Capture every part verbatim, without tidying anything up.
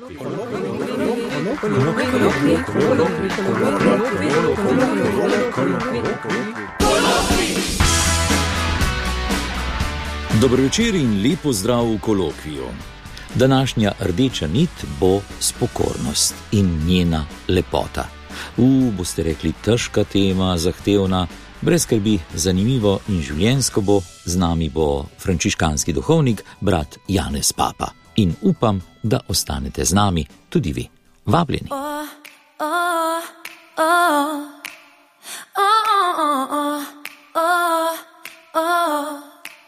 Dobro večer in lepo zdrav v kolokviju. Današnja rdeča nit bo spokornost in njena lepota. U, boste rekli, težka tema, zahtevna, brez skrbi, zanimivo in življenjsko bo. Z nami bo frančiškanski duhovnik, brat Janez Papa. In upam, da ostanete z nami tudi vi. Vabljeni. Oh, oh, oh, oh, oh, oh, oh, oh.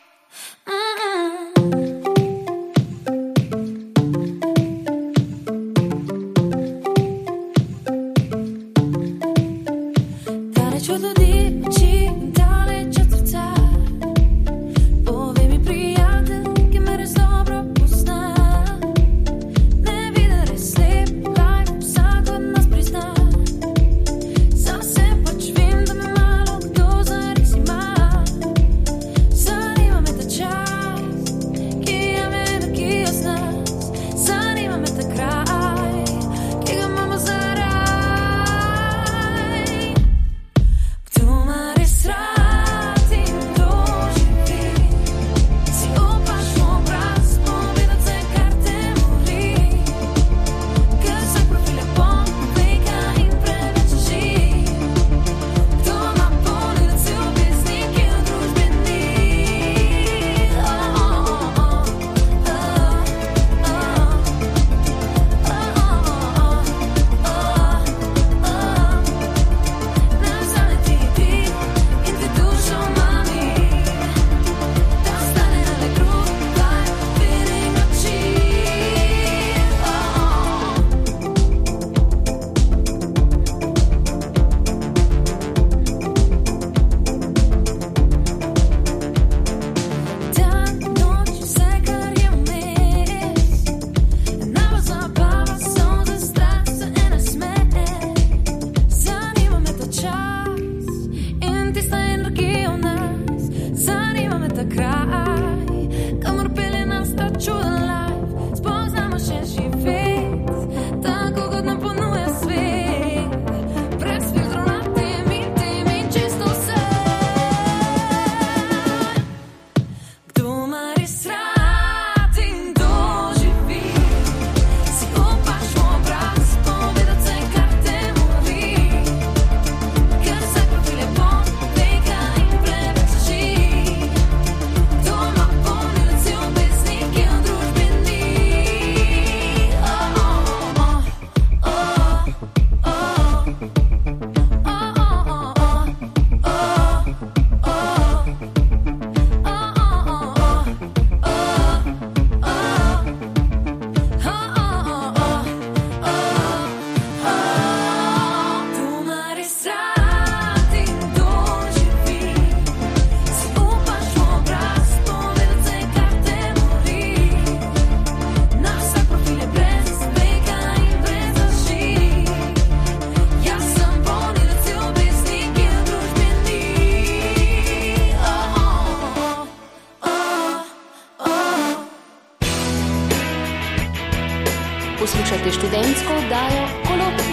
Poslušate študentsko oddajo Kolokvij.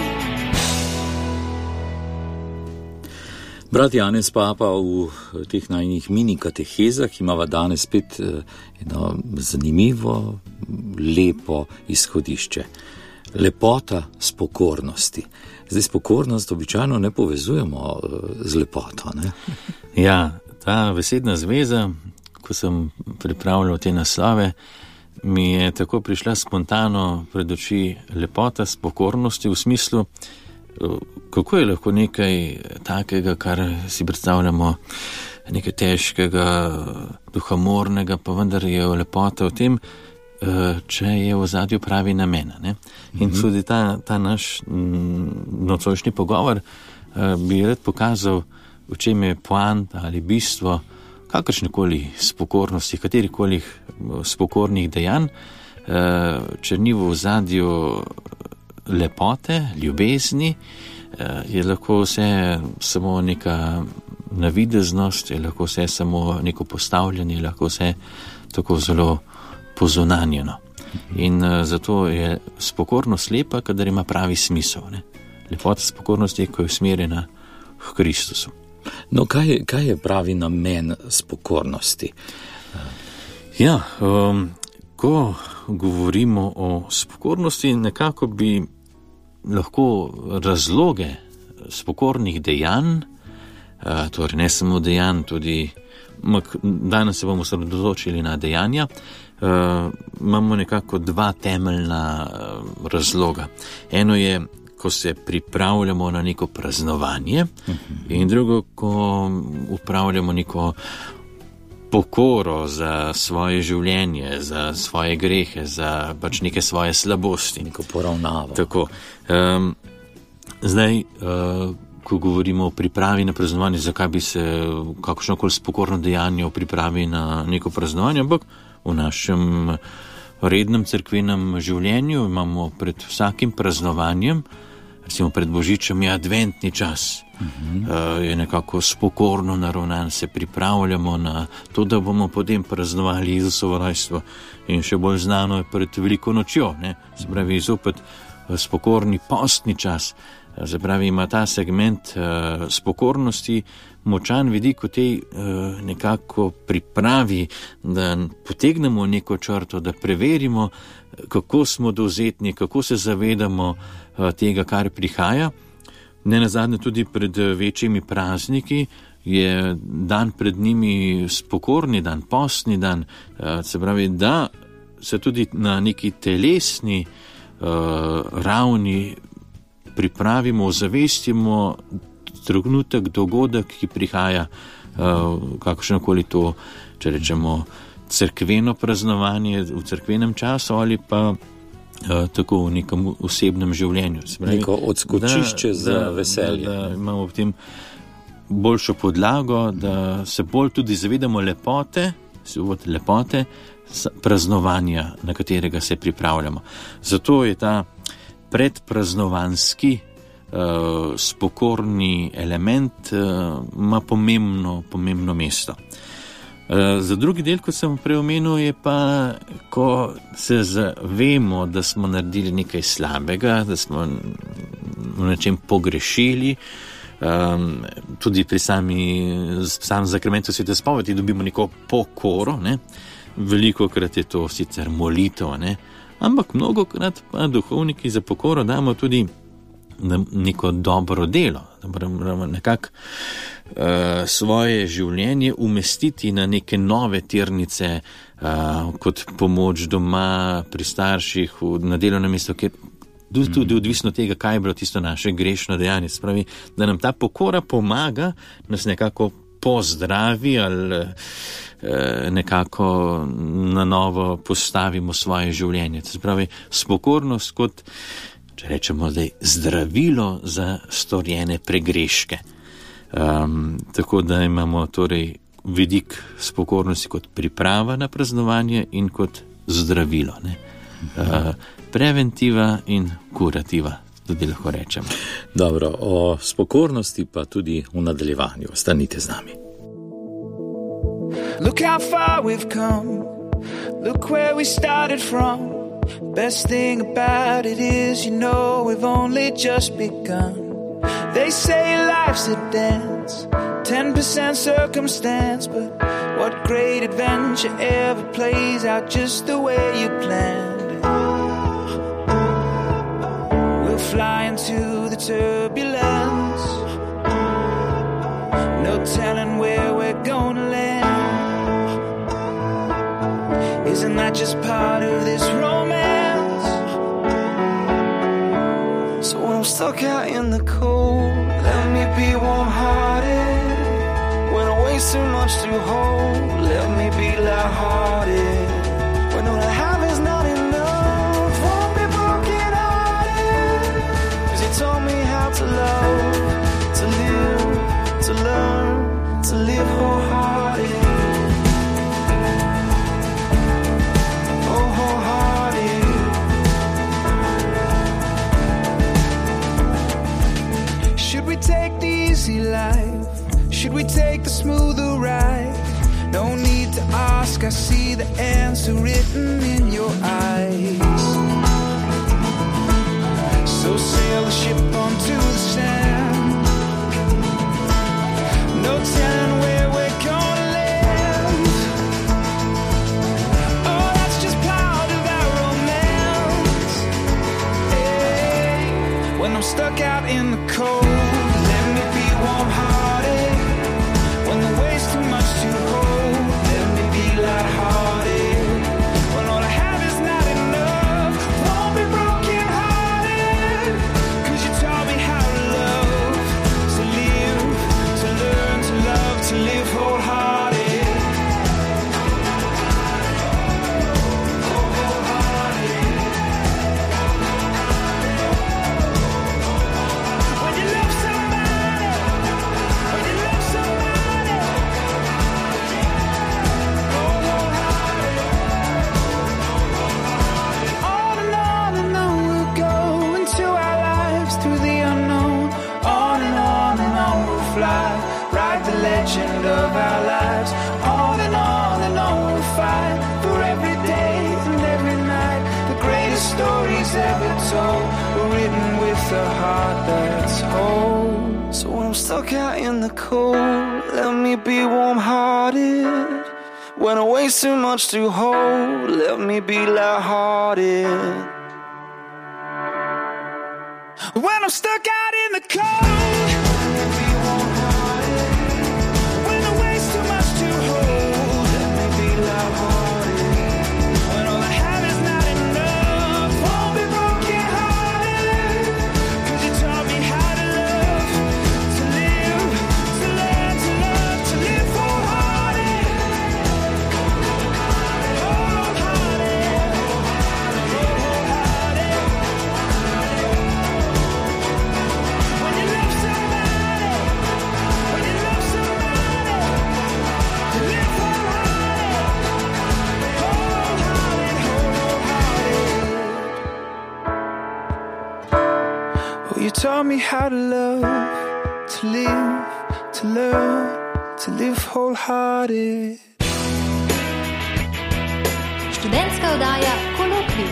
Brat Janez Papa, v teh najnih mini katehezah imava danes spet eno zanimivo, lepo izhodišče. Lepota spokornosti. Zdaj, spokornost običajno ne povezujemo z lepoto, ne? Ja, ta besedna zveza, ko sem pripravljal te naslove, mi je tako prišla spontano pred oči lepota spokornosti v smislu, kako je lahko nekaj takega, kar si predstavljamo, nekaj težkega, duhamornega, pa vendar je lepota v tem, če je v ozadju pravi namen. Ne? In mm-hmm. tudi ta, ta naš nocojšnji pogovor bi rad pokazal, v čem je poanta ali bistvo kakršnekoli spokornosti, katerikoli spokornih dejanj, če ni v ozadju lepote, ljubezni, je lahko vse samo neka navideznost, je lahko vse samo neko postavljanje, je lahko vse tako zelo pozunanjeno. In uh, zato je spokornost lepa, kadar ima pravi smisel. Ne? Lepota spokornosti je, ko je usmerjena k Kristusu. No, kaj, kaj je pravi namen spokornosti? Ja, um, ko govorimo o spokornosti, nekako bi lahko razloge spokornih dejanj, uh, torej ne samo dejanj, tudi mak, danes se bomo osredotočili na dejanja, uh, imamo nekako dva temeljna uh, razloga. Eno je, ko se pripravljamo na neko praznovanje, uh-huh. in drugo, ko upravljamo neko pokoro za svoje življenje, za svoje grehe, za pač neke svoje slabosti. Neko poravnavo. Tako. Um, zdaj, uh, ko govorimo o pripravi na praznovanje, zakaj bi se kakšnokoli spokorno dejanje o pripravi na neko praznovanje, ampak v našem rednem cerkvenem življenju imamo pred vsakim praznovanjem, recimo pred Božičem je adventni čas, uh-huh. uh, je nekako spokorno naravnan, se pripravljamo na to, da bomo potem praznovali Jezusovo rojstvo. In še bolj znano je pred Veliko nočjo, ne? Se pravi, zopet spokorni postni čas. Se pravi, ima ta segment uh, spokornosti močan vidik v tej uh, nekako pripravi, da potegnemo neko črto, da preverimo, kako smo dovzetni, kako se zavedamo uh, tega, kar prihaja. Ne nazadnje tudi pred večjimi prazniki je dan pred njimi spokorni dan, postni dan. Uh, se pravi, da se tudi na neki telesni uh, ravni pripravimo, zavestimo trenutek, dogodek, ki prihaja, uh, kakšnokoli to, če rečemo, cerkveno praznovanje v cerkvenem času ali pa uh, tako v nekem osebnem življenju. Spravi, neko odskočišče da, za da, veselje. Da, da imamo v tem boljšo podlago, da se bolj tudi zavedamo lepote, lepote praznovanja, na katerega se pripravljamo. Zato je ta predpraznovanski uh, spokorni element uh, ima pomembno, pomembno mesto. Uh, za drugi del, kot sem prej omenil, je pa, ko se zavemo, da smo naredili nekaj slabega, da smo v nečem pogrešili, um, tudi pri sami, samem zakramentu svete spovedi dobimo neko pokoro, ne? Veliko krat je to sicer molitev, ne? Ampak mnogokrat pa duhovniki za pokoro damo tudi neko dobro delo, da moramo nekako uh, svoje življenje umestiti na neke nove tirnice, uh, kot pomoč doma, pri starših, v, na delovnem mestu, ker tudi, tudi odvisno tega, kaj je bilo tisto naše grešno dejanje. Spravi, da nam ta pokora pomaga, nas nekako pozdravi ali nekako na novo postavimo svoje življenje. To se pravi, spokornost kot, če rečemo zdaj, zdravilo za storjene pregreške. Um, tako da imamo torej vidik spokornosti kot priprava na praznovanje in kot zdravilo. Ne? Uh, preventiva in kurativa, tudi lahko rečemo. Dobro, o spokornosti pa tudi v nadaljevanju. Ostanite z nami. Look how far we've come. Look where we started from. Best thing about it is, you know, we've only just begun. They say life's a dance, ten percent circumstance, but what great adventure ever plays out just the way you planned it. We'll fly into the turbulence, no telling where we're gonna land. Isn't that just part of this romance? So when I'm stuck out in the cold, let me be warm-hearted. When I waste too much to hold, let me be light-hearted. When all I have is not enough, won't be broken-hearted. 'Cause you taught me how to love, to live, to learn, to live wholehearted. Take the easy life? Should we take the smoother ride? No need to ask. ask, I see the answer written in your eyes. So sail the ship onto the sand. No telling where we're gonna land. Oh, that's just part of our romance. Hey, when I'm stuck out in the cold, let me be warm-hearted. When the weight's too much to hold, let me be light-hearted. When all I have is not enough, won't be broken-hearted. 'Cause you taught me how to love, to live, to learn, to love, to live wholehearted. When you love somebody, when you love somebody, on and on and on we'll go into our lives through the unknown. On and on and on we'll fly, ride the legend of our lives. On and on and on we'll fight for every day and every night. The greatest stories ever told were written with a heart that's whole. So when I'm stuck out in the cold, let me be warm-hearted. When I waste too much to hold, let me be light-hearted. When I'm stuck out in the cold, let me be warm-hearted. When I waste too much to hold, let me be light-hearted. When all I have is not enough, won't be broken-hearted. 'Cause you taught me how to love, to live, to learn, to love, to live wholehearted. Wholehearted, wholehearted. When you love somebody, when you love somebody, to live wholehearted, wholehearted, wholehearted. Oh, you taught me how to love, to live, to learn, to live wholehearted. Študentska oddaja Kolokvij.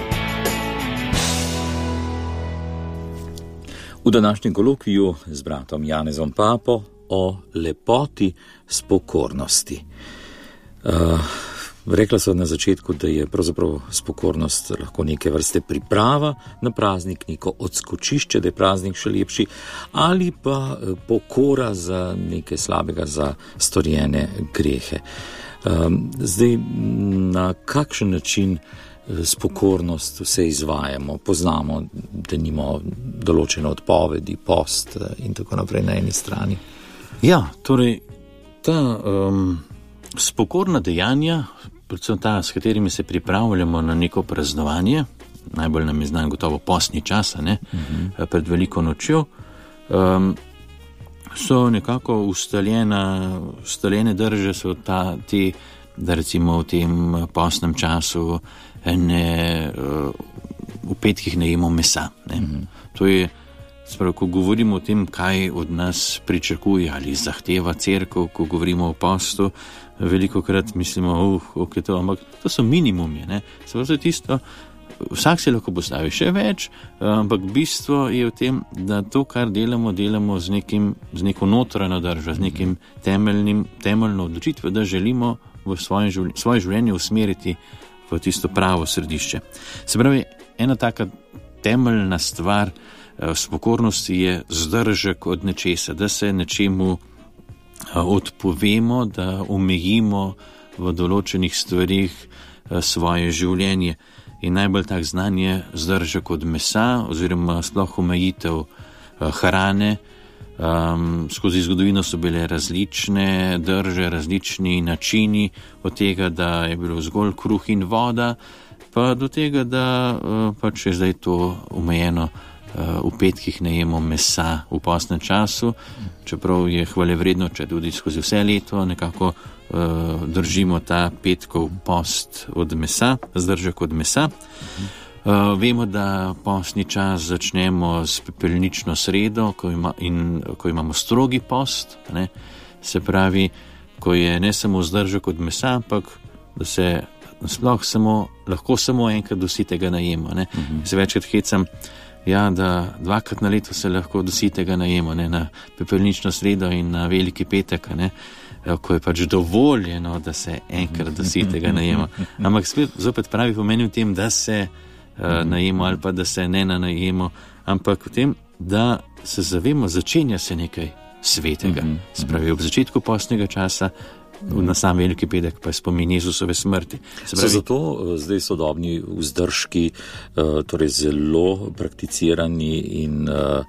V današnjem kolokviju z bratom Janezom Papo o lepoti spokornosti. Uh, rekla so na začetku, da je pravzaprav spokornost lahko neke vrste priprava na praznik, neko odskočišče, da je praznik še lepši, ali pa pokora za nekaj slabega, za storjene grehe. Um, zdaj, na kakšen način spokornost vse izvajamo, poznamo, da nimamo določene odpovedi, post in tako naprej na eni strani. Ja, torej, ta um, spokorna dejanja, predvsem ta, s katerimi se pripravljamo na neko praznovanje, najbolj nam je znan gotovo postni čas, ne, uh-huh. pred veliko nočjo, um, so nekako ustaljena, ustaljene drže so ta, ti, da recimo v tem postnem času ne, v petkih ne jemo mesa. Ne. Mm-hmm. To je, sprav, ko govorimo o tem, kaj od nas pričakuje ali zahteva cerkev, ko govorimo o postu, veliko krat mislimo, uh, ok, to, ampak to so minimumi. Ne. Sprav, to je tisto, vsak se lahko postavi še več, ampak bistvo je v tem, da to, kar delamo, delamo z, nekim, z neko notranjo držo, z nekim temeljnim, temeljno odločitvo, da želimo v svoje življenje, svoje življenje usmeriti v tisto pravo središče. Se pravi, ena taka temeljna stvar v spokornosti je zdržek od nečesa, da se nečemu odpovemo, da omejimo v določenih stvarih svoje življenje. In najbolj tak znan je zdržek od mesa oziroma sploh omejitev hrane. Um, skozi zgodovino so bile različne drže, različni načini, od tega, da je bilo zgolj kruh in voda, pa do tega, da uh, pač je zdaj to omejeno, uh, v petkih ne jemo mesa v postnem času, čeprav je hvalevredno, če tudi skozi vse leto nekako uh, držimo ta petkov post od mesa, zdržek od mesa. Uh, vemo, da postni čas začnemo s pepelnično sredo, ko, ima, in, ko imamo strogi post, ne? Se pravi, ko je ne samo zdržek od mesa, ampak da se sploh samo, lahko samo enkrat do sitega najemo. Ne. Uh-huh. Se večkrat hecam, ja, da dvakrat na leto se lahko do sitega najemo, ne, na pepelnično sredo in na veliki petek, ne, ko je pač dovoljeno, da se enkrat do sitega najemo. Ampak spet, zopet pravi pomen v tem, da se uh, najemo ali pa da se ne najemo, ampak v tem, da se zavemo, začenja se nekaj svetega. Spravi, ob začetku postnega časa, na sam veliki petek pa je spomin Jezusove smrti. Spravi, so zato zdaj sodobni vzdržki torej zelo prakticirani in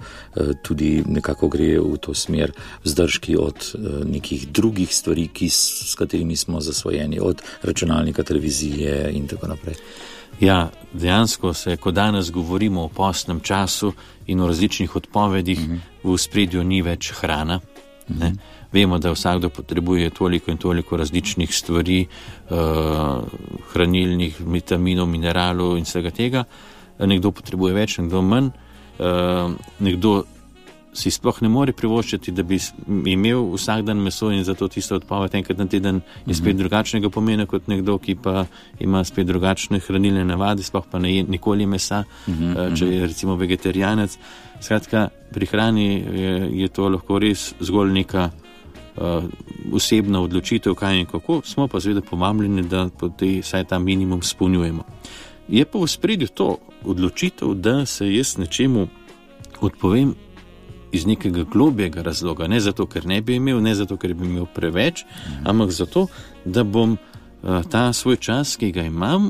tudi nekako gre v to smer vzdržki od nekih drugih stvari, ki, s katerimi smo zasvojeni, od računalnika, televizije in tako naprej. Ja, dejansko se, ko danes govorimo o postnem času in o različnih odpovedih, mm-hmm. v spredju ni več hrana. Ne? Mm-hmm. Vemo, da vsakdo potrebuje toliko in toliko različnih stvari, uh, hranilnih, vitaminov, mineralov in vsega tega. Nekdo potrebuje več, nekdo manj. Uh, nekdo si sploh ne more privoščiti, da bi imel vsak dan meso in zato tisto odpoved enkrat na teden je spet mm-hmm. drugačnega pomena kot nekdo, ki pa ima spet drugačne hranilne navade, sploh pa ne je nikoli mesa, mm-hmm. če je recimo vegetarijanec. Skratka, pri hrani je, je to lahko res zgolj neka uh, osebna odločitev, kaj in kako, smo pa seveda pomambljeni, da po tej vsaj ta minimum spolnjujemo. Je pa v spredju to odločitev, da se jaz nečemu odpovem iz nekega globjega razloga, ne zato, ker ne bi imel, ne zato, ker bi imel preveč, mm. ampak zato, da bom uh, ta svoj čas, ki ga imam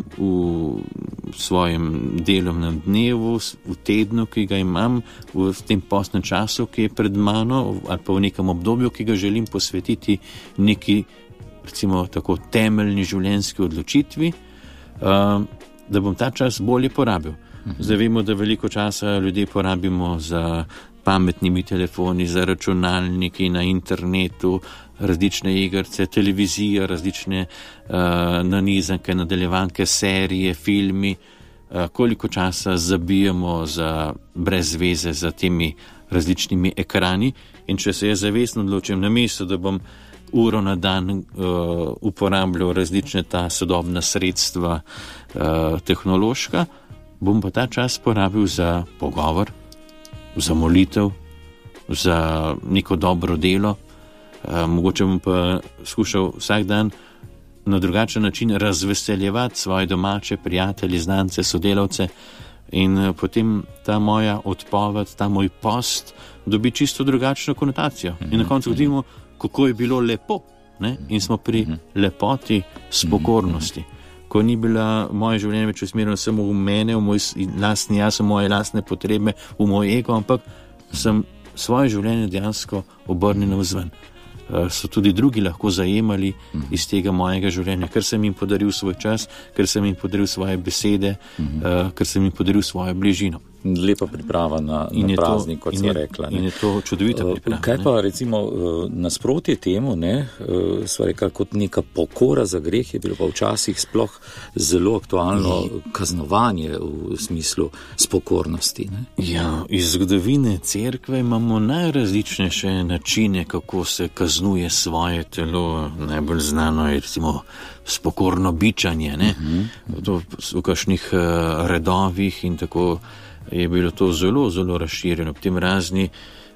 v svojem delovnem dnevu, v tednu, ki ga imam, v tem postnem času, ki je pred mano, ali pa v nekem obdobju, ki ga želim posvetiti neki, recimo tako, temeljni življenjski odločitvi, uh, da bom ta čas bolje porabil. Mm. Zdaj vemo, da veliko časa ljudje porabimo za pametnimi telefoni, za računalniki na internetu, različne igrce, televizija, različne uh, nanizanke, nadaljevanke, serije, filmi, uh, koliko časa zabijamo za brez veze za temi različnimi ekrani in če se jaz zavestno odločim na mesto, da bom uro na dan uh, uporabljal različne ta sodobna sredstva uh, tehnološka, bom pa ta čas porabil za pogovor, za molitev, za neko dobro delo. E, mogoče bom pa skušal vsak dan na drugačen način razveseljevati svoje domače, prijatelje, znance, sodelavce in potem ta moja odpoved, ta moj post dobi čisto drugačno konotacijo. In na koncu vidimo, kako je bilo lepo, ne? In smo pri lepoti spokornosti. Ko ni bila moje življenje več usmerjeno samo v mene, v moj lastni jaz, v moje lastne potrebe, v moj ego, ampak sem svoje življenje dejansko obrnil navzven. Uh, so tudi drugi lahko zajemali mm-hmm. iz tega mojega življenja, ker sem jim podaril svoj čas, ker sem jim podaril svoje besede, mm-hmm. uh, ker sem jim podaril svojo bližino. Lepa priprava na, na praznik, kot sva rekla. In je to čudovita priprava. Kaj pa recimo nasprotje temu, ne, sva rekla, kot neka pokora za greh, je bilo pa včasih sploh zelo aktualno kaznovanje v smislu spokornosti. Ne? Ja, iz zgodovine cerkve imamo najrazličnejše načine, kako se kaznuje svoje telo. Najbolj znano je recimo spokorno bičanje, ne? Uh-huh. To v kakšnih uh, redovih in tako je bilo to zelo, zelo razširjeno. Potem razni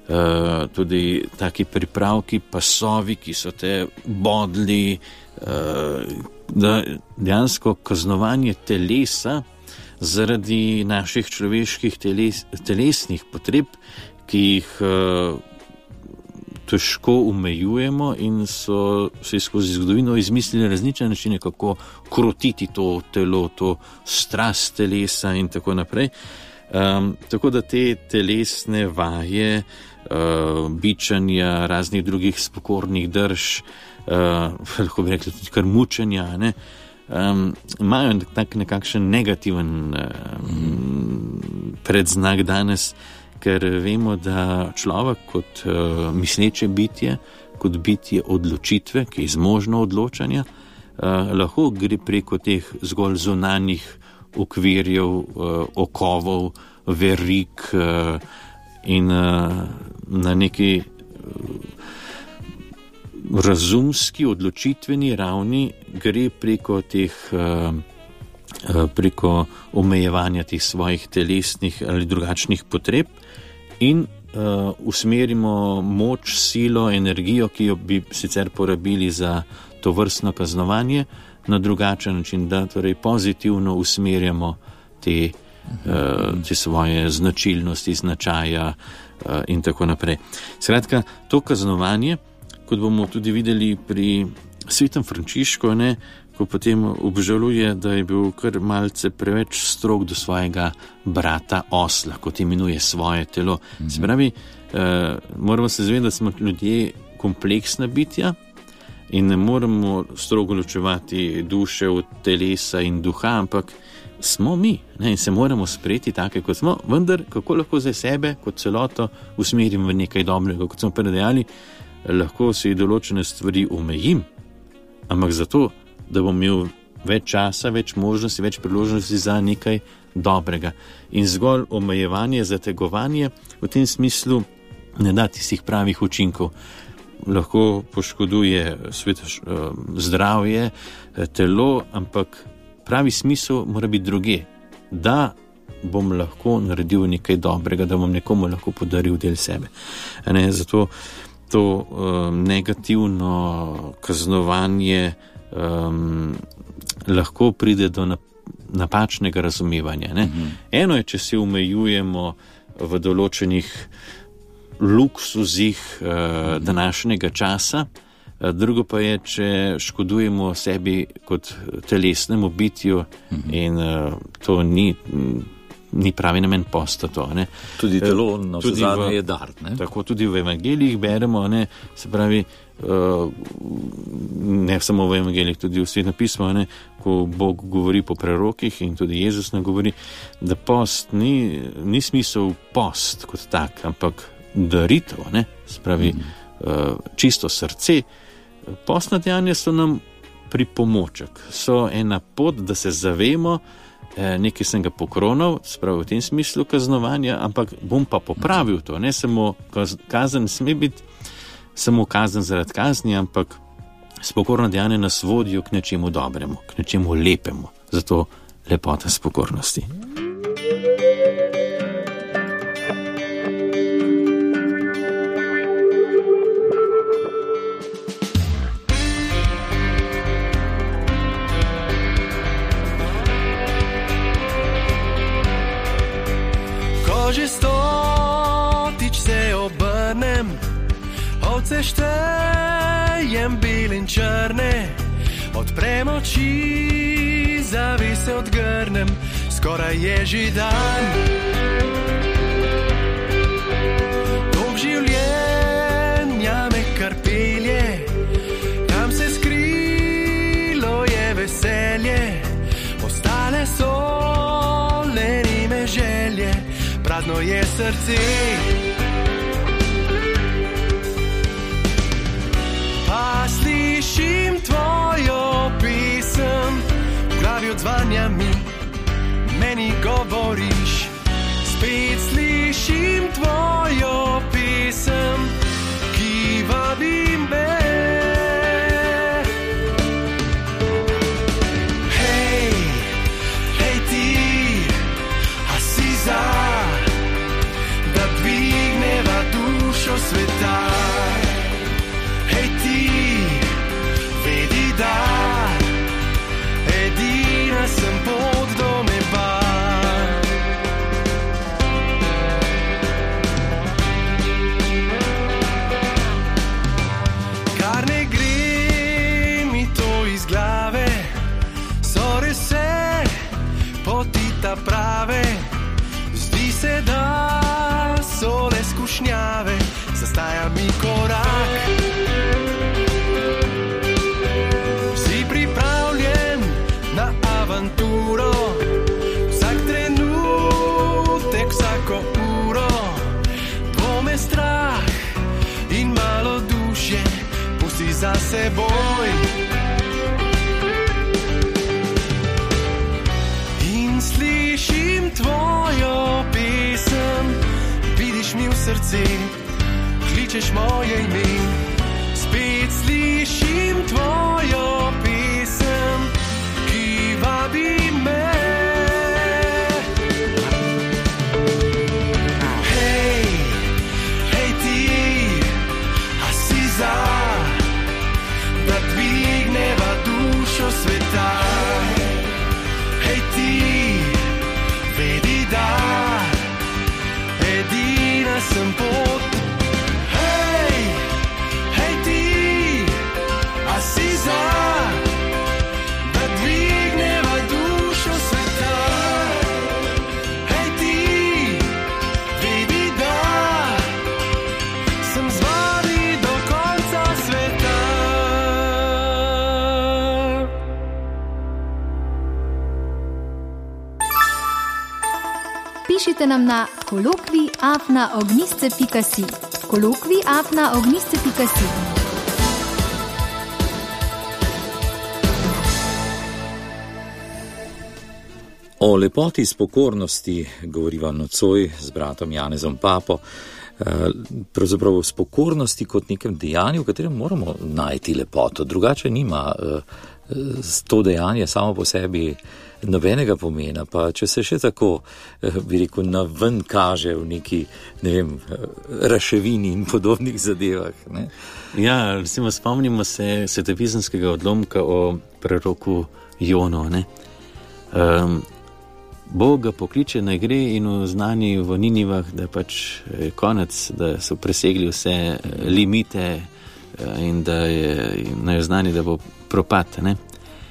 uh, tudi taki pripravki, pasovi, ki so te bodli, uh, da dejansko kaznovanje telesa zaradi naših človeških teles, telesnih potreb, ki jih uh, težko omejujemo in so se skozi zgodovino izmislili različne načine, kako krotiti to telo, to strast telesa in tako naprej. Um, tako da te telesne vaje, uh, bičanja, raznih drugih spokornih drž, uh, lahko bi rekli tudi kar mučenja, ne, um, imajo tak nekakšen negativen um, predznak danes, ker vemo, da človek kot uh, misleče bitje, kot bitje odločitve, ki je zmožno odločanja, uh, lahko gre preko teh zgolj zunanjih okvirjev, uh, okovov, verik uh, in uh, na neki uh, razumski, odločitveni ravni gre preko teh, preko omejevanja teh svojih telesnih ali drugačnih potreb in Uh, usmerimo moč, silo, energijo, ki jo bi sicer porabili za to vrstno kaznovanje, na drugačen način, da torej pozitivno usmerjamo te, uh, te svoje značilnosti, značaja uh, in tako naprej. Skratka, to kaznovanje, kot bomo tudi videli pri svetem Frančišku, ne, ko potem obžaluje, da je bil kar malce preveč strog do svojega brata osla, kot imenuje svoje telo. Mm-hmm. Se pravi, eh, moramo se zavedati, da smo ljudje kompleksna bitja in ne moramo strogo ločevati duše od telesa in duha, ampak smo mi, ne, in se moramo sprejeti take, kot smo, vendar kako lahko za sebe kot celoto usmerim v nekaj dobrega, kot smo prej dejali, lahko si določene stvari omejim, ampak zato, da bom imel več časa, več možnosti, več priložnosti za nekaj dobrega. In zgolj omejevanje, zategovanje v tem smislu ne da tistih pravih učinkov. Lahko poškoduje svet, zdravje, telo, ampak pravi smisel mora biti druge. Da bom lahko naredil nekaj dobrega, da bom nekomu lahko podaril del sebe. Ne, zato to um, negativno kaznovanje Um, lahko pride do napačnega razumevanja. Ne? Mm-hmm. Eno je, če se omejujemo v določenih luksuzih uh, današnjega časa, uh, drugo pa je, če škodujemo sebi kot telesnemu bitju, mm-hmm. in uh, to ni, ni pravi namen posta to. Ne? Tudi telo na vse zadnje je dar. Ne? Tako tudi v evangelijih beremo, ne? Se pravi, Uh, ne samo v evangeljih, tudi v Svetem pismu, ne, ko Bog govori po prerokih in tudi Jezus nam govori, da post ni, ni smisel post kot tak, ampak daritev, ne, spravi mm-hmm. uh, čisto srce. Postna dejanja so nam pripomoček, so ena pot, da se zavemo, eh, nekaj sem ga pokronal, spravi v tem smislu kaznovanja, ampak bom pa popravil to, ne samo kaz, kazen sme biti samo kazen zaradi kazni, ampak spokorno dejanje nas vodijo k nečemu dobremu, k nečemu lepemu. Zato lepota spokornosti. Ko že stotič se obrnem, ovce štejem bil in črne, odprem oči, zavise odgrnem, skoraj je že dan. Dolg življenja me kar pelje, kam se skrilo je veselje, ostale so lenime želje, prazno je srce. Pa slišim tvojo pesem, v glavi odzvanja mi, meni govoriš. Spet slišim tvojo pesem, ki vabi me. Hej, hej ti, a si za, da dvigneva dušo sveta. Edina sem pot do neba. Kar ne gre mi to iz glave, so res vse poti ta prave. Zdi se, da so le skušnjave, zastaja mi korak. Avanturo, vsak trenutek, vsako uro, dvome, strah in malo duše pusti za seboj. In slišim tvojo pesem, vidiš mi v srce, kličeš moje ime. spet slišim tvojo pesem, ki vabi me. Hej, hej ti, a si za, da dvigneva dušo sveta? Hej ti, vedi da, edina sem pot. Hej, hej ti, a si za, da dvigneva dušo sveta? Hej ti, vedi da, sem z vami do konca sveta. Pišite nam na kolokvij afna ognjišče pika si. kolokvij afna ognjišče pika si. O lepoti spokornosti govoriva nocoj z bratom Janezom Papo. Pravzaprav spokornosti kot nekem dejanju, v katerem moramo najti lepoto. Drugače nima to dejanje samo po sebi nobenega pomena, pa če se še tako, bi rekel, naven kaže v neki, ne vem, raševini in podobnih zadevah. Ne? Ja, recimo spomnimo se svetopisemskega odlomka o preroku Jonu. Ne? Um, Bog ga pokliče, naj gre in oznani v Ninivah, da pač je konec, da so presegli vse limite in da je naj oznani, da bo propad. Ne?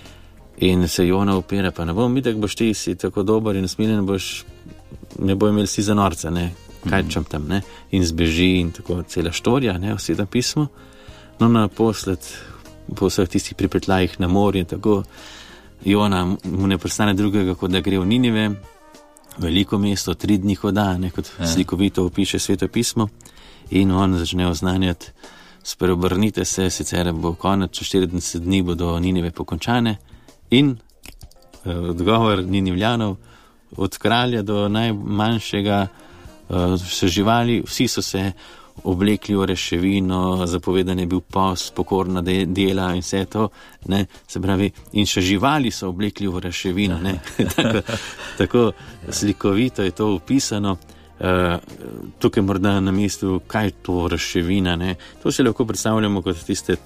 In se Jona upira, pa ne bom, mi tak boš ti, si tako dober in smilen, boš, me bo imel si za norca, ne, kaj čem tam, ne, in zbeži in tako cela štorija, ne, v Svetem pismu. No, naposled, po vseh tistih pripetljajih na morju in tako, Jona mu ne prestane drugega, kot da gre v Ninive, veliko mesto, tri dni hoda, ne, kot slikovito opiše Sveto pismo, in on začne oznanjati, spreobrnite se, sicer bo konec, čez štirideset dni bodo Ninive pokončane. In eh, odgovor Ninivljanov, od kralja do najmanjšega, eh, so živali, vsi so se oblekli v reševino, zapovedan je bil post, pokorna de- dela in vse to, ne, se pravi, in še živali so oblekli v reševino, ne, tako, tako slikovito je to opisano. Uh, tukaj morda na mestu, kaj je to reševina, ne, to se lahko predstavljamo kot tiste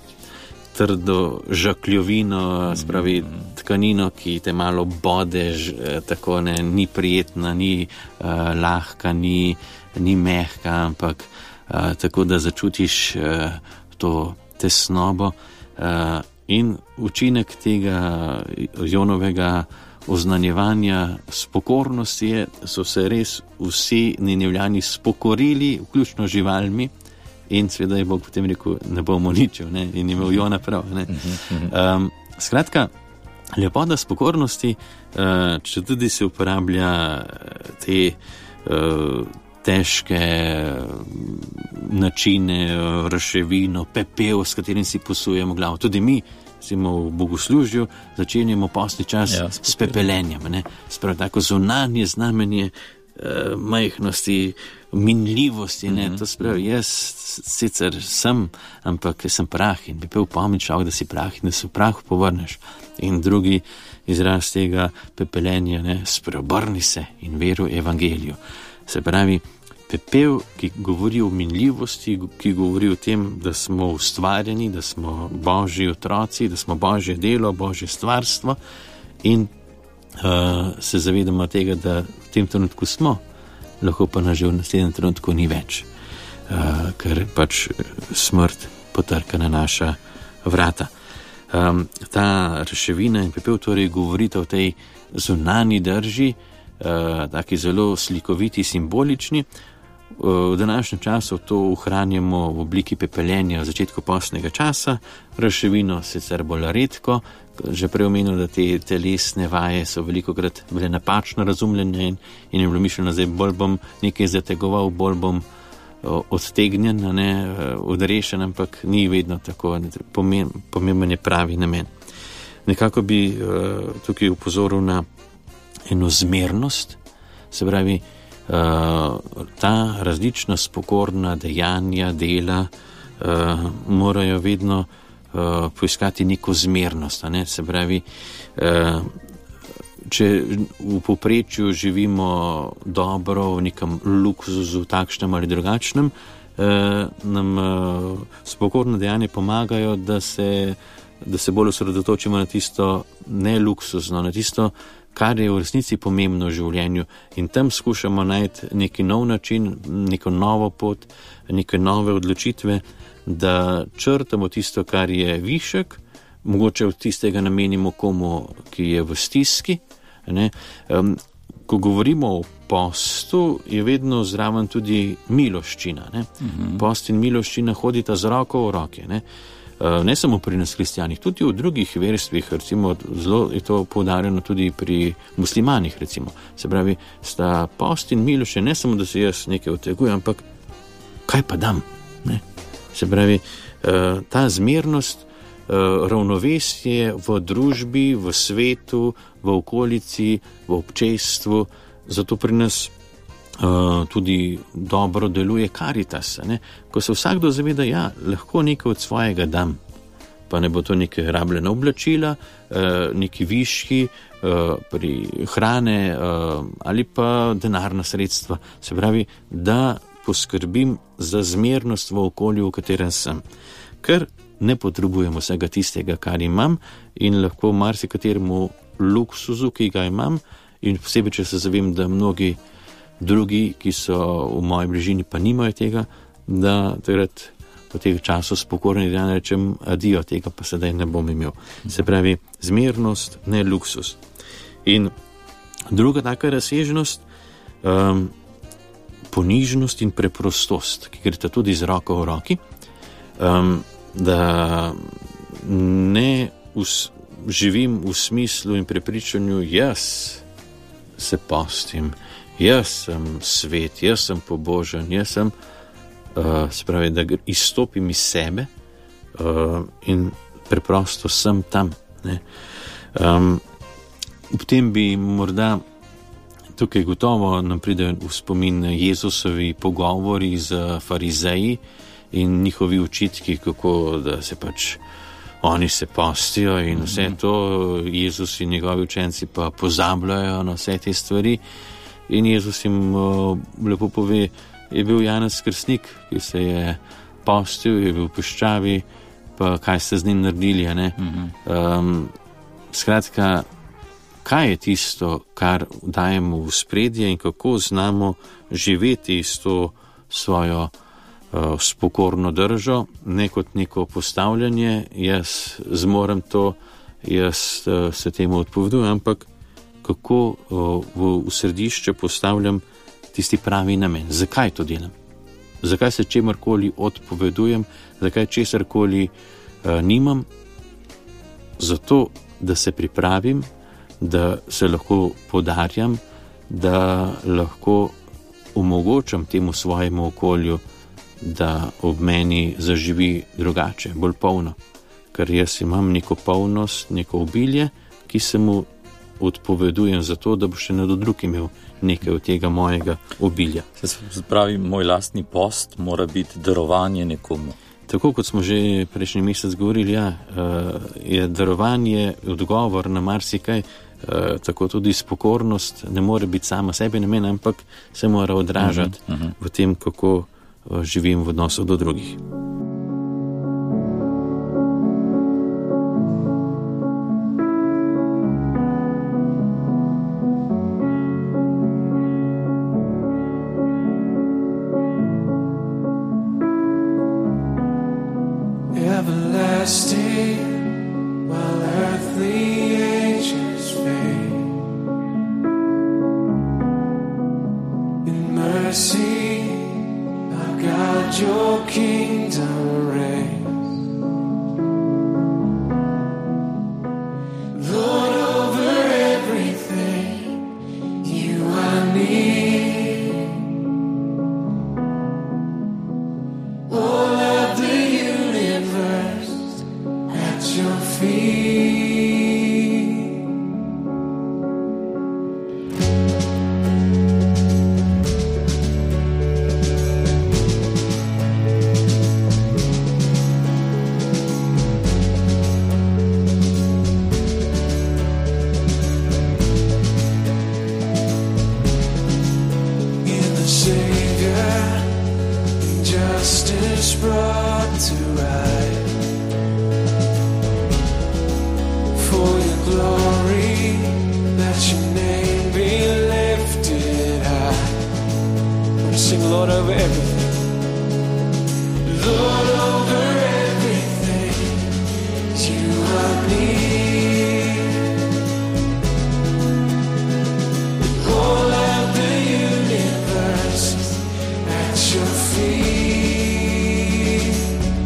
trdo žakljovino, spravi tkanino, ki te malo bode, ž, tako ne, ni prijetna, ni uh, lahka, ni, ni mehka, ampak uh, tako da začutiš uh, to tesnobo. Uh, in učinek tega Jonovega oznanjevanja spokornosti je, so se res vsi Ninivljani spokorili, vključno živalmi. In seveda je Bog potem rekel, ne bomo uničil, ne, in imel Jona prav. Ne. Um, skratka, lepota spokornosti, uh, če tudi se uporablja te uh, težke načine, uh, raševino, pepel, s katerim si posujemo glavo. Tudi mi, recimo v bogoslužju, začenjamo postni čas ja, s pepelenjem. Ne. Sprav tako zunanje znamenje uh, majhnosti, minljivosti, ne, mm-hmm. to spravi, jaz sicer sem, ampak sem prah in bi pel pomen človek, da si prah in da se v prah povrneš. In drugi izraz tega pepelenja, ne, spreobrni se in veruj evangeliju. Se pravi, pepel, ki govori o minljivosti, ki govori o tem, da smo ustvarjeni, da smo Božji otroci, da smo Božje delo, Božje stvarstvo in uh, se zavedamo tega, da v tem trenutku smo, lahko pa na že v naslednjem trenutku ni več, uh, ker pač smrt potrka na naša vrata. Um, ta reševina in pepel torej govorita o tej zunanji drži, uh, taki zelo slikoviti, simbolični. V današnjem času to ohranjamo v obliki pepelenja v začetku postnega časa, reševino sicer bolj redko, že prej omenil, da te telesne vaje so velikokrat bile napačno razumljene in, in je bilo mišljeno, da bolj bom nekaj zategoval, bolj bom odtegnjen, ne, odrešen, ampak ni vedno tako, pomemben je pravi namen. Nekako bi uh, tukaj upozoril na eno zmernost, se pravi, Uh, ta različna spokorna dejanja, dela, uh, morajo vedno uh, poiskati neko zmernost. Ne? Se pravi, uh, če v povprečju živimo dobro v nekem luksuzu, takšnem ali drugačnem, uh, nam uh, spokorno dejanje pomagajo, da se, da se bolj osredotočimo na tisto neluksuzno, na tisto, kar je v resnici pomembno v življenju, in tam skušamo najti neki nov način, neko novo pot, neke nove odločitve, da črtamo tisto, kar je višek, mogoče od tistega namenimo komu, ki je v stiski. Ne? Um, ko govorimo o postu, je vedno zraven tudi miloščina. Ne? Mhm. Post in miloščina hodita z roko v roke. Ne? Ne samo pri nas hristijanih, tudi v drugih verstvih, recimo zelo je to poudarjeno tudi pri muslimanih, recimo. Se pravi, sta post in milost, ne samo, da se jaz nekaj otegujem, ampak kaj pa dam? Ne? Se pravi, ta zmernost, ravnovesje v družbi, v svetu, v okolici, v občestvu, zato pri nas Uh, tudi dobro deluje Karitas, ne? Ko se vsakdo zaveda, ja, lahko nekaj od svojega dam, pa ne bo to neke rabljena oblačila, uh, neki viški uh, pri hrane uh, ali pa denarna sredstva. Se pravi, da poskrbim za zmernost v okolju, v katerem sem. Ker ne potrebujem vsega tistega, kar imam, in lahko marsikateremu luksuzu, ki ga imam, in posebej, če se zavem, da mnogi drugi, ki so v moji bližini, pa nimajo tega, da takrat v teh času spokorni dan rečem adijo, tega pa sedaj ne bom imel. Se pravi, zmernost, ne luksus. In druga taka razsežnost, um, ponižnost in preprostost, ki greta tudi z roko v roki, um, da ne us, živim v smislu in prepričanju, jaz se postim, jaz sem svet, jaz sem pobožen, jaz sem, uh, se pravi, da izstopim iz sebe uh, in preprosto sem tam. Ne. Um, ob tem bi morda tukaj gotovo nam pride v spomin Jezusovi pogovori z farizeji in njihovi očitki, kako da se pač oni se postijo in vse to, Jezus in njegovi učenci pa pozabljajo na vse te stvari. In Jezus jim uh, lepo pove, je bil Janez Krstnik, ki se je postil, je bil v puščavi, pa kaj ste z njim naredili. Um, skratka, kaj je tisto, kar dajemo v spredje in kako znamo živeti s to svojo uh, spokorno držo, ne kot neko postavljanje, jaz zmorem to, jaz uh, se temu odpovedujem, ampak kako v, v središče postavljam tisti pravi namen. Zakaj to delam? Zakaj se čemarkoli odpovedujem? Zakaj česarkoli uh, nimam? Zato, da se pripravim, da se lahko podarjam, da lahko omogočam temu svojemu okolju, da ob meni zaživi drugače, bolj polno. Ker jaz imam neko polnost, neko obilje, ki se mu odpovedujem za to, da bo še nekdo drug imel nekaj od tega mojega obilja. Se pravi, moj lastni post mora biti darovanje nekomu. Tako kot smo že prejšnji mesec govorili, ja, je darovanje odgovor na marsikaj, tako tudi spokornost ne more biti sama sebi namen, ampak se mora odražati uh-huh, uh-huh. v tem, kako živim v odnosu do drugih. justice brought to right. For your glory, let your name be lifted high. And sing, Lord, over everything. Lord, over everything, you are near. All of the universe at your feet.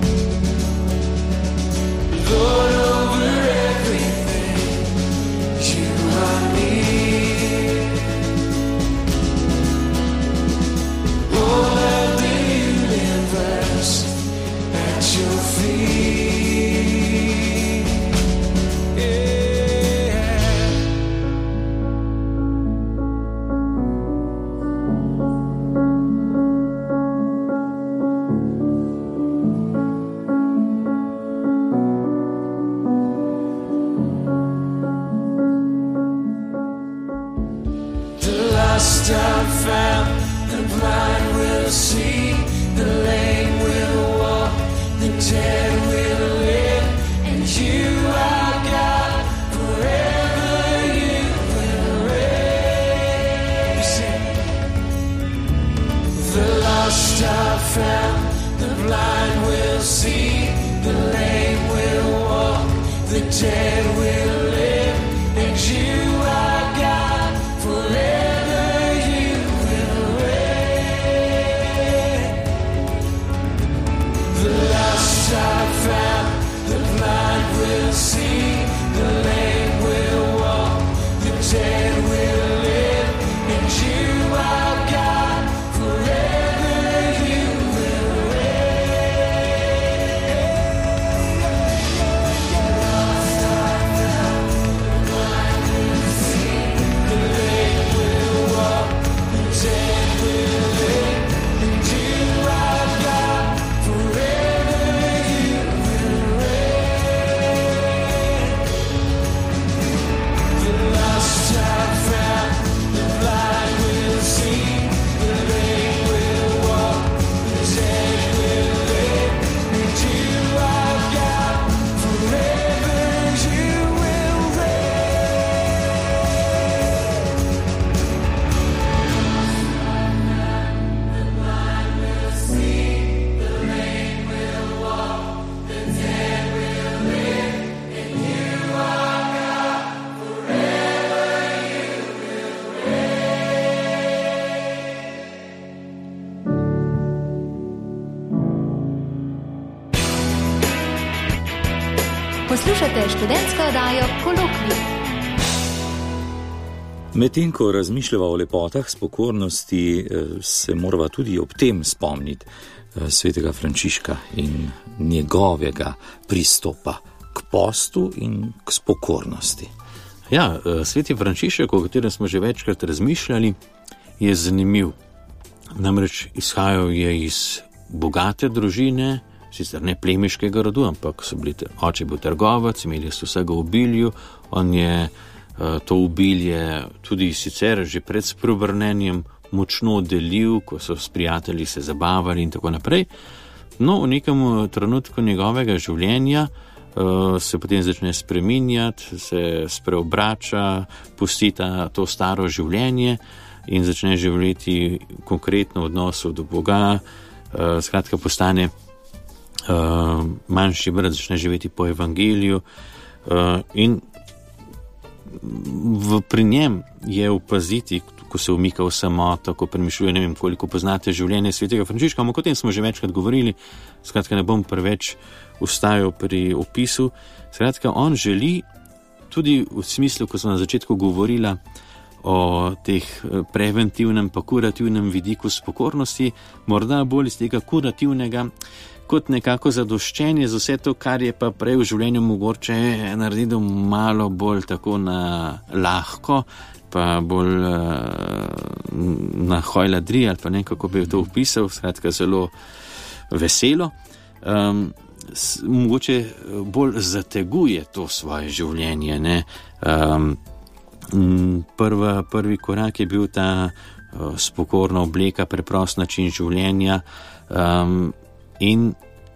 Lord, over everything, you are near. All of the universe at your feet. Yeah. The lost are found, the blind will see, the lame will walk, the dead will live, and you are God, forever you will reign. Sing. The lost are found, the blind will see, the lame will walk, the dead will live, and you are God, forever you will reign. The lost are found, the blind will see, the lame will walk, the dead will live, and you are God, forever you will reign. The lost are found, the blind will see, the lame will walk, the dead will live, and you are God, forever you will reign. The lost are found, the blind will see, the lame will walk, the dead will live, and you are God, forever you will Poslušate študentsko oddajo Kolokvij. Medtem ko razmišljava o lepotah spokornosti, se morava tudi ob tem spomniti svetega Frančiška in njegovega pristopa k postu in k spokornosti. Ja, sveti Frančišek, o katerem smo že večkrat razmišljali, je zanimiv. Namreč izhajal je iz bogate družine, sicer ne plemiškega rodu, ampak so bili, oče bil trgovec, imeli so vsega v obilju, on je to obilje tudi sicer že pred spreobrnenjem močno delil, ko so s prijatelji se zabavali in tako naprej. No, v nekem trenutku njegovega življenja se potem začne spreminjati, se spreobrača, pusti to staro življenje in začne živeti konkretno v odnosu do Boga, skratka postane Uh, manjši brat, začne živeti po evangeliju uh, in v, pri njem je opaziti, ko se umika v samoto, ko premišljuje, ne vem, koliko poznate življenje svetega Frančiška, ampak o tem smo že večkrat govorili, skratka ne bom preveč ustajal pri opisu. Skratka, on želi tudi v smislu, ko smo na začetku govorila o teh preventivnem pa kurativnem vidiku spokornosti, morda bolj iz tega kurativnega, kot nekako zadoščenje za vse to, kar je pa prej v življenju mogoče naredil malo bolj tako na lahko, pa bolj na hojladri, ali pa ne, kako bi to opisal, skratka zelo veselo. Um, s, mogoče bolj zateguje to svoje življenje, ne. Um, prva, prvi korak je bil ta spokorna obleka, preprost način življenja um, in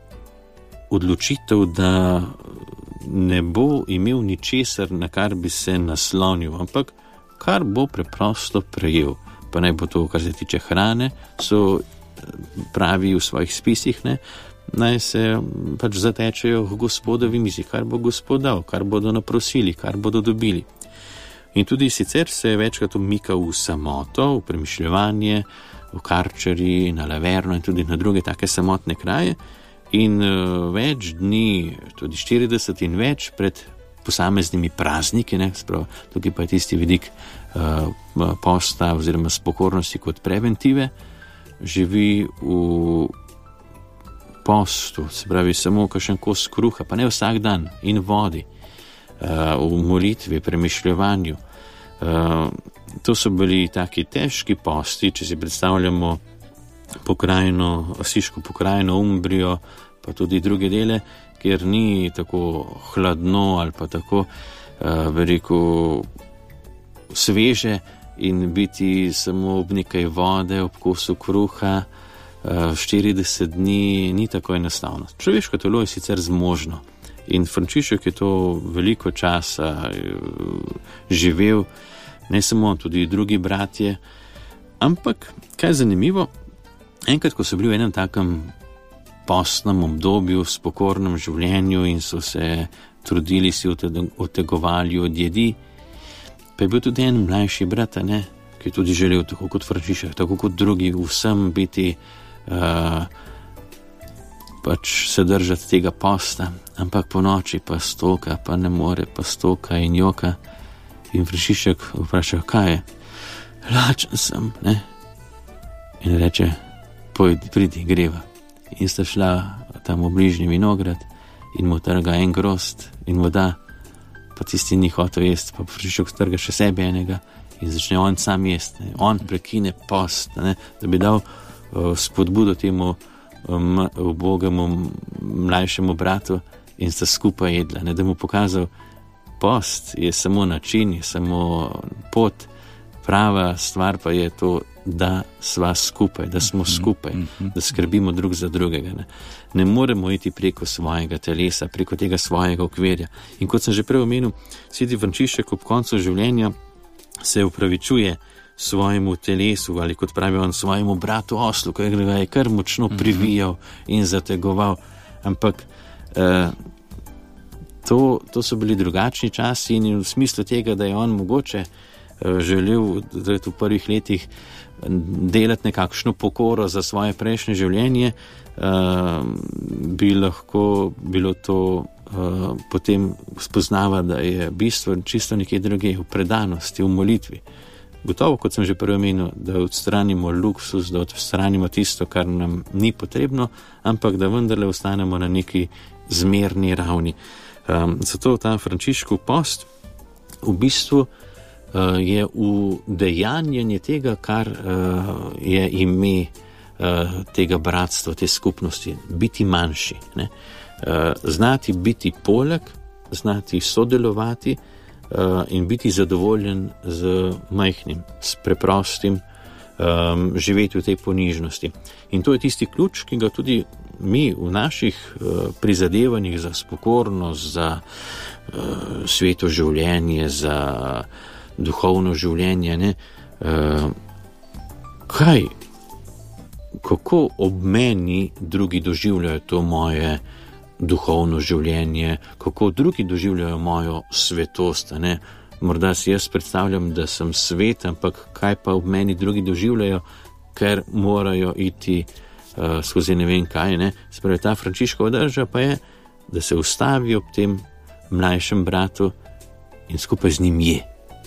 odločitev, da ne bo imel ničesar, na kar bi se naslonil, ampak kar bo preprosto prejel. Pa naj bo to, kar se tiče hrane, so pravi v svojih spisih, ne, naj se pač zatečejo v Gospodovi mizi, kar bo Gospod dal, kar bodo naprosili, kar bodo dobili. In tudi sicer se večkrat umika v samoto, v premišljevanje, v Karčari, na Laverno in tudi na druge take samotne kraje. In uh, več dni, tudi štirideset in več pred posameznimi prazniki, ne, sprav, tukaj pa je tisti vidik uh, posta oziroma spokornosti kot preventive, živi v postu, se pravi samo kakšen kos kruha, pa ne vsak dan, in vodi, uh, v molitvi, premišljevanju. Uh, to so bili taki težki posti, če si predstavljamo pokrajino, Asiško pokrajino, Umbrijo, pa tudi druge dele, kjer ni tako hladno ali pa tako, uh, veliko sveže in biti samo ob nekaj vode, ob kosu kruha, uh, štirideset dni ni tako enostavno. Človeško telo je sicer zmožno in Frančišek je to veliko časa uh, živel, ne samo tudi drugi bratje, ampak kaj je zanimivo, enkrat, ko so bili v enem takem postnem obdobju, spokornem življenju in so se trudili, si otegovali od jedi, pa je bil tudi en mlajši brat, ne, ki je tudi želel, tako kot Frančišek, tako kot drugi, vsem biti, uh, pač se držati tega posta, ampak po noči pa stoka, pa ne more, pa stoka in joka. In Frančišek vpraša, kaj je? Lačen sem, ne? In reče, pojdi, pridi, greva. In sta šla tam v bližnji vinograd in mu trga en grozd in voda, pa tisti ni hotel jesti, pa Frančišek trga še sebe enega in začne on sam jesti. Ne? On prekine post, ne? Da bi dal uh, spodbudo temu um, ubogemu mlajšemu bratu in sta skupaj jedla, ne? Da mu pokazal, post je samo način, je samo pot, prava stvar pa je to, da sva skupaj, da smo skupaj, da skrbimo drug za drugega. Ne, ne moremo iti preko svojega telesa, preko tega svojega okvirja. In kot sem že prej omenil, sveti Frančišek ob koncu življenja se upravičuje svojemu telesu, ali kot pravi on, svojemu bratu oslu, ki ga je kar močno privijal in zategoval. Ampak eh, To, to so bili drugačni časi in v smislu tega, da je on mogoče uh, želel v prvih letih delati nekakšno pokoro za svoje prejšnje življenje, uh, bi lahko bilo to uh, potem spoznava, da je bistvo čisto nekje druge, v predanosti, v molitvi. Gotovo, kot sem že prvi omenil, da odstranimo luksus, da odstranimo tisto, kar nam ni potrebno, ampak da vendarle ostanemo na neki zmerni ravni. Um, zato ta Frančiškov post v bistvu uh, je udejanjanje tega, kar uh, je ime uh, tega bratstva, te skupnosti, biti manjši, ne? Uh, znati biti poleg, znati sodelovati uh, in biti zadovoljen z majhnim, s preprostim, um, živeti v tej ponižnosti. In to je tisti ključ, ki ga tudi mi v naših uh, prizadevanjih za spokornost, za uh, sveto življenje, za duhovno življenje, ne, uh, kaj, kako ob meni drugi doživljajo to moje duhovno življenje, kako drugi doživljajo mojo svetost, ne. Morda si jaz predstavljam, da sem svet, ampak kaj pa ob meni drugi doživljajo, ker morajo iti Uh, skozi ne vem kaj, ne. Spravi, ta Frančiškova drža pa je, da se ustavi ob tem mlajšem bratu in skupaj z njim je.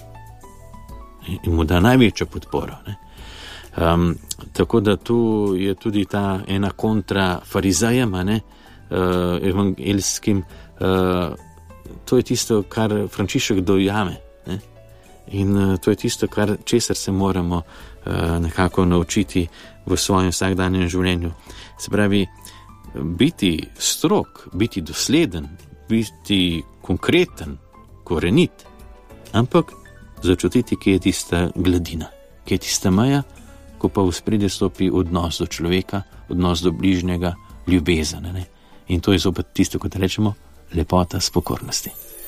In mu da največjo podporo, ne. Um, tako da tu je tudi ta ena kontra farizejema, ne, uh, evangelskim, uh, to je tisto, kar Frančišek dojame, ne. In uh, to je tisto, kar, česar se moramo uh, nekako naučiti v svojem vsakdanjem življenju. Se pravi, biti strog, biti dosleden, biti konkreten, korenit, ampak začutiti, kje je tista gladina. ki je tista meja, ko pa v spredje stopi odnos do človeka, odnos do bližnjega, ljubezen. Ne? In to je zopet tisto, kot rečemo, lepota s pokornosti.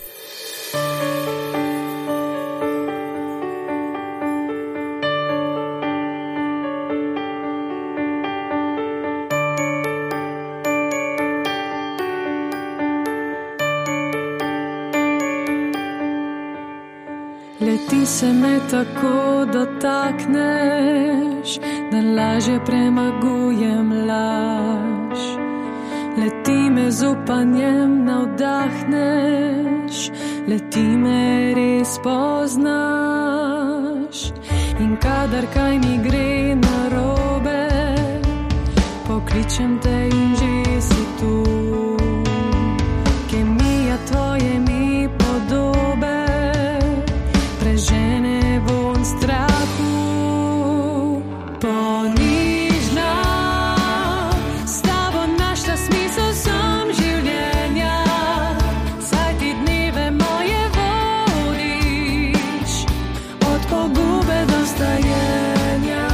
Leti se me tako dotakneš, da lažje premagujem laž. Leti me z upanjem navdahneš, leti me res poznaš. In kadar kaj mi gre narobe, pokličem te in že si tu. Kemija tvoje mi podobe prežene von strahu. Ponižna, s tabo našla smisel sem življenja, saj ti dneve moje vodiš od pogube do stajenja.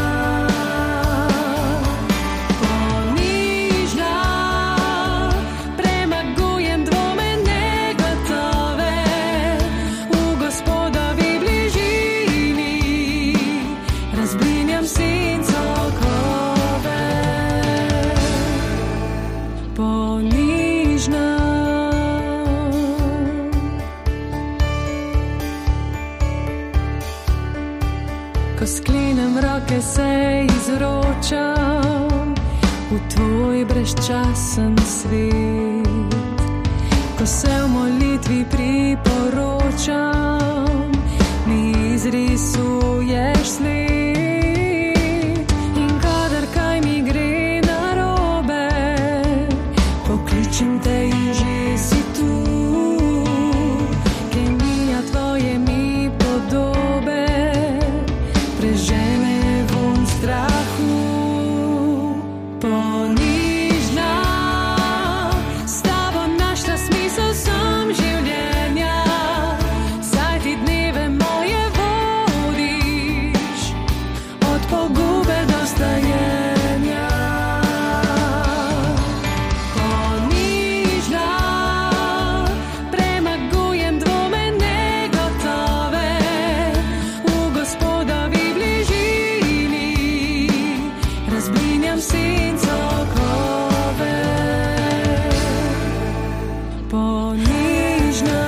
Ponižna, premagujem dvome negotove, v Gospodovi bližini razblinjam senco okove. Ponižna. Ko sklenem roke, se izročam v tvoj brezčasen svet. Ko se v molitvi priporočam, mi izrisuješ sled. In kadar kaj mi gre narobe, pokličem te in že si tu. Kemija tvoje mi podobe prežene von strahu. Ponižna, s tabo našla smisel sem življenja, saj ti dneve moje vodiš od pogube do stajenja. Ponižna, premagujem dvome negotove, v Gospodovi bližini razblinjam senco okove. Ponižna.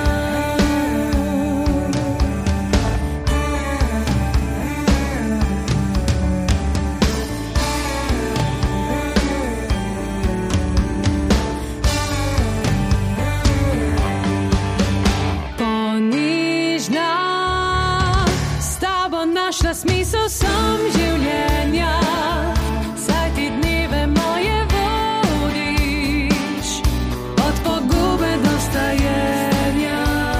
Ponižna, s tabo našla smisel sem življenja, saj ti dneve moje vodiš od pogube do stajenja.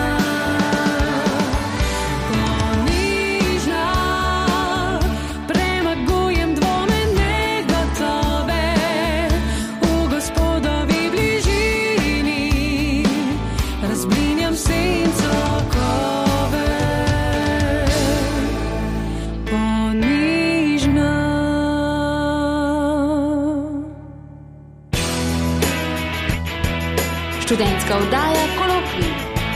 Ponižna, premagujem dvome negotove, v Gospodovi bližini razblinjam senco okove. Ponižna. Študentska oddaja Kolokvij.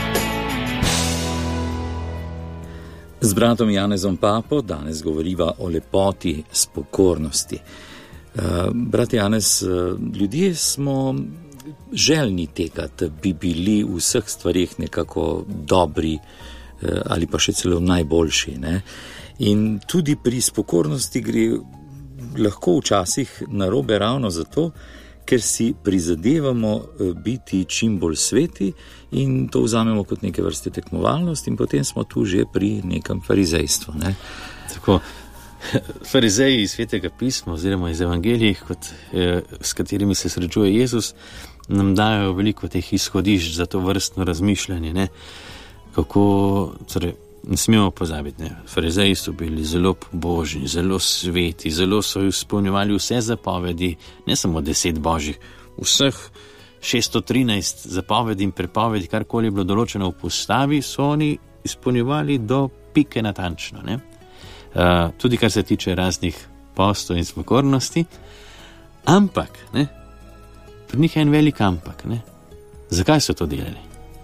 Z bratom Janezom Papo danes govoriva o lepoti spokornosti. Brat Janez, ljudje smo željni tega, da bi bili v vseh stvarih nekako dobri ali pa še celo najboljši. Ne? In tudi pri spokornosti gre lahko včasih narobe ravno zato, ker si prizadevamo biti čim bolj sveti in to vzamemo kot neke vrste tekmovalnost in potem smo tu že pri nekem farizejstvu. Ne? Tako, farizeji iz Svetega pisma oziroma iz evangelij, kot, eh, s katerimi se srečuje Jezus, nam dajo veliko teh izhodišč za to vrstno razmišljanje. Ne? Kako, torej, ne smemo pozabiti, ne? Farizeji so bili zelo pobožni, zelo sveti, zelo so izpolnjevali vse zapovedi, ne samo deset božjih, vseh šeststo trinajst zapovedi in prepovedi, karkoli je bilo določeno v postavi, so oni izpolnjevali do pike natančno. Ne? uh, tudi kar se tiče raznih postov in spokornosti. Ampak, ne, pri njih je en velik ampak. Ne. Zakaj so to delali?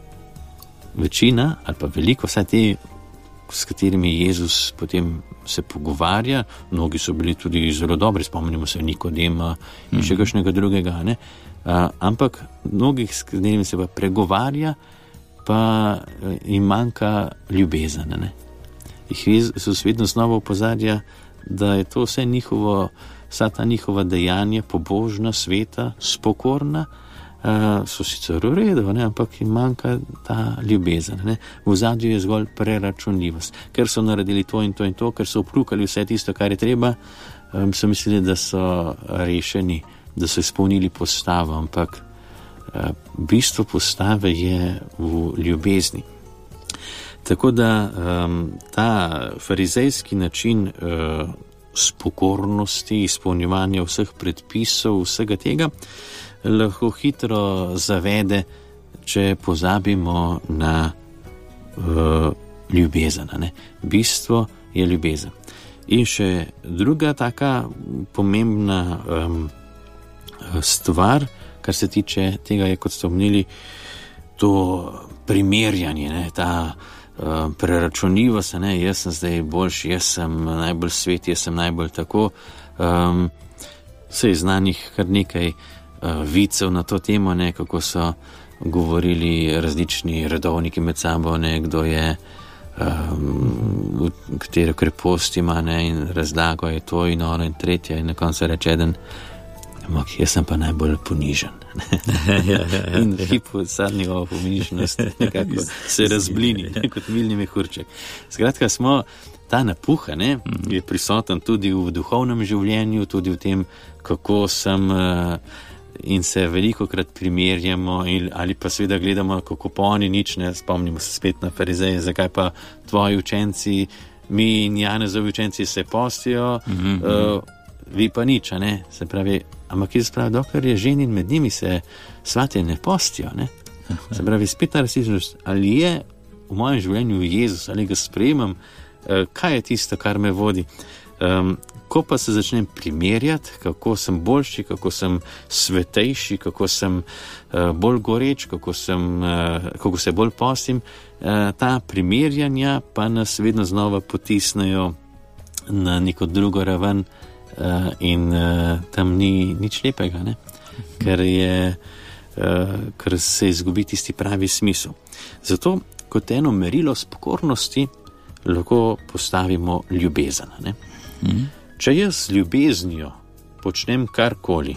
Večina ali pa veliko, vsaj te, s katerimi Jezus potem se pogovarja, mnogi so bili tudi zelo dobri, spomnimo se Nikodema in še kakšnega drugega, ne? Uh, ampak mnogih, s katerimi se pa pregovarja, pa jim manjka ljubezen. Ne? Jezus vedno znova opozarja, da je to vse njihovo, vsa ta njihova dejanja, pobožna, sveta, spokorna, Uh, so sicer v redu, ne, ampak jim manjka ta ljubezen. Ne. V ozadju je zgolj preračunljivost. Ker so naredili to in to in to, ker so oprukali vse tisto, kar je treba, um, so mislili, da so rešeni, da so izpolnili postavo, ampak uh, bistvo postave je v ljubezni. Tako da um, ta farizejski način uh, spokornosti, izpolnjevanja vseh predpisov, vsega tega, lahko hitro zavede, če pozabimo na uh, ljubezen. Ne? Bistvo je ljubezen. In še druga taka pomembna um, stvar, kar se tiče tega, je, kot ste omenili, to primerjanje, ne? Ta uh, preračunljivost, ne? Jaz sem zdaj boljši, jaz sem najbolj svet, jaz sem najbolj tako. Um, se je znanih kar nekaj vicev na to temo, ne, kako so govorili različni redovniki med sabo, ne, kdo je, um, katero krepost ima, ne, in razlago je to in ono in tretje, in na koncu reče eden, ampak jaz sem pa najbolj ponižen. ja, ja, ja. In hipo sad njegovo ponižnost nekako se razblini, ne, kot milni mehurček. Skratka, smo ta napuha, ne, je prisoten tudi v duhovnem življenju, tudi v tem, kako sem uh, in se veliko krat primerjamo in, ali pa seveda gledamo, kako pa oni nič ne, spomnimo se spet na farizeje, zakaj pa tvoji učenci, mi in Janezovi učenci se postijo, mm-hmm. uh, vi pa nič, ne, se pravi, ampak jaz pravi, dokler je ženin med njimi, se svatje ne postijo, ne, se pravi, spet ta resničnost, ali je v mojem življenju Jezus, ali ga sprejemam, uh, kaj je tisto, kar me vodi. Um, ko pa se začnem primerjati, kako sem boljši, kako sem svetejši, kako sem uh, bolj goreč, kako, sem, uh, kako se bolj postim, uh, ta primerjanja pa nas vedno znova potisnejo na neko drugo raven uh, in uh, tam ni nič lepega, ne? Ker, je, uh, ker se izgubi tisti pravi smisel. Zato kot eno merilo spokornosti lahko postavimo ljubezen, ne? Mm. Če jaz z ljubeznijo počnem karkoli,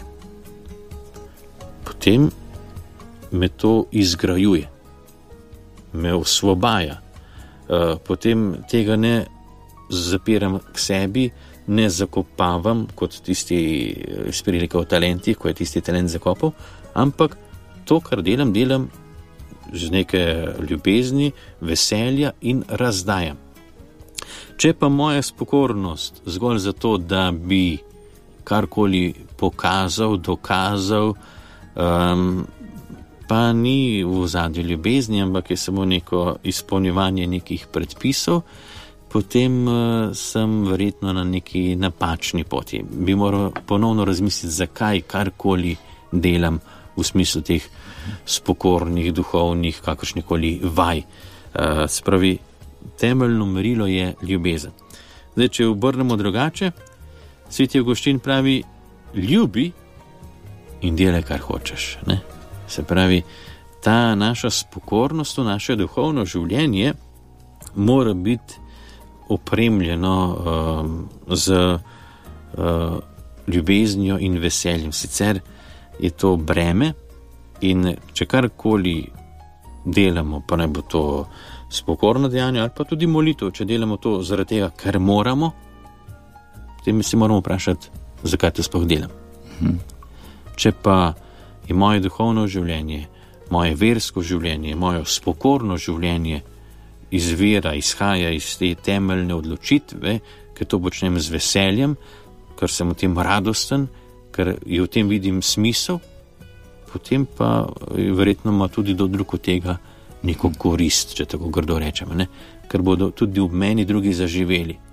potem me to izgrajuje, me osvobaja, uh, potem tega ne zapiram k sebi, ne zakopavam kot tisti iz prilike o talentih, ko je tisti talent zakopal, ampak to, kar delam, delam z neke ljubezni, veselja in razdajam. Če pa moja spokornost zgolj zato, da bi karkoli pokazal, dokazal, um, pa ni v ozadju ljubezni, ampak je samo neko izpolnjevanje nekih predpisov, potem uh, sem verjetno na neki napačni poti. Bi moral ponovno razmisliti, zakaj karkoli delam v smislu teh spokornih, duhovnih, kakršnikoli vaj. Uh, spravi, temeljno merilo je ljubezen. Zdaj, če obrnemo drugače, Sveti Avguštin pravi, ljubi in delaj, kar hočeš. Ne? Se pravi, ta naša spokornost, to naše duhovno življenje mora biti opremljeno um, z uh, ljubeznijo in veseljem. Sicer je to breme in če karkoli delamo, pa ne bo to spokorno dejanje ali pa tudi molitev, če delamo to zaradi tega, ker moramo, potem si moramo vprašati, zakaj to sploh delam. Mhm. Če pa je moje duhovno življenje, moje versko življenje, moje spokorno življenje izvira, izhaja iz te temeljne odločitve, ker to počnem z veseljem, ker sem v tem radosten, ker je v tem vidim smisel, potem pa verjetno ima tudi do drug od tega neko korist, če tako grdo rečemo, ne? Ker bodo tudi v meni drugi zaživeli.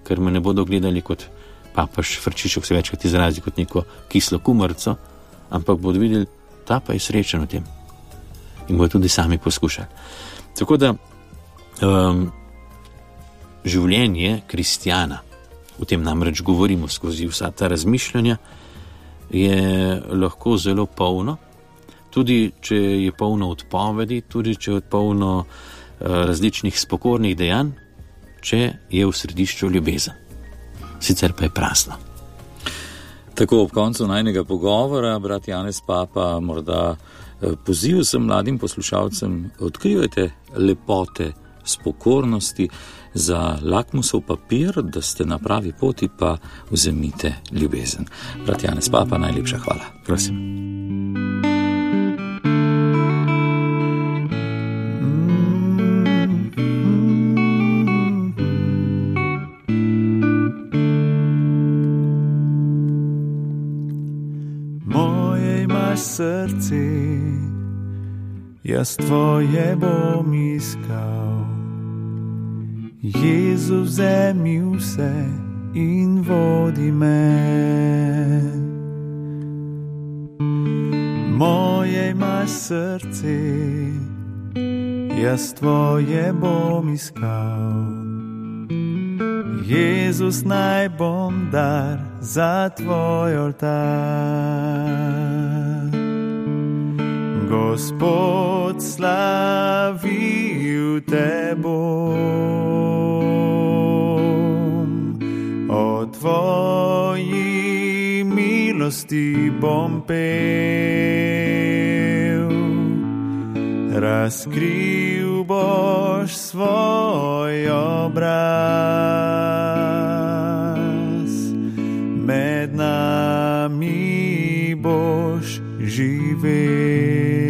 ker me ne bodo gledali kot papaš Frčišek, se večkrat izrazi kot neko kislo kumrco, ampak bodo videli, ta pa je srečen v tem. In bodo tudi sami poskušali. Tako da um, življenje kristjana, o tem namreč govorimo skozi vsa ta razmišljanja, je lahko zelo polno, tudi če je polno odpovedi, tudi če je polno uh, različnih spokornih dejanj, če je v središču ljubezen. Sicer pa je prazno. Tako ob koncu najnega pogovora, brat Janez Papa, morda poziv sem mladim poslušalcem, odkrivajte lepote spokornosti, za lakmusov papir, da ste na pravi poti, pa vzemite ljubezen. Brat Janez Papa, najlepša hvala. Prosim. Moje imaš srce, jaz tvoje bom iskal. Jezu, vzemi vse in vodi me. Moje imaš srce, jaz tvoje bom iskal. Jezus, naj bom dar za tvoj oltar. Gospod, slavil te bom, o tvoji milosti bom pel. Razkril boš svoj obraz, med nami boš živel.